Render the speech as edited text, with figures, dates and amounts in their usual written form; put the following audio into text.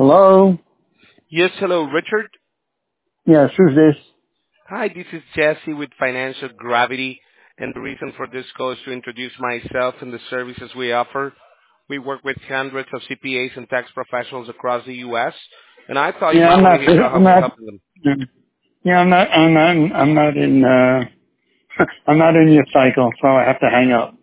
Hello? Yes, hello, Richard. Yes, who's this? Hi, this is Jesse with Financial Gravity, and the reason for this call is to introduce myself and the services we offer. We work with hundreds of CPAs and tax professionals across the U.S., and I thought you Yeah, might want to hear how I'm we're not, helping them. yeah, I'm not in, I'm not in your cycle, so I have to hang up.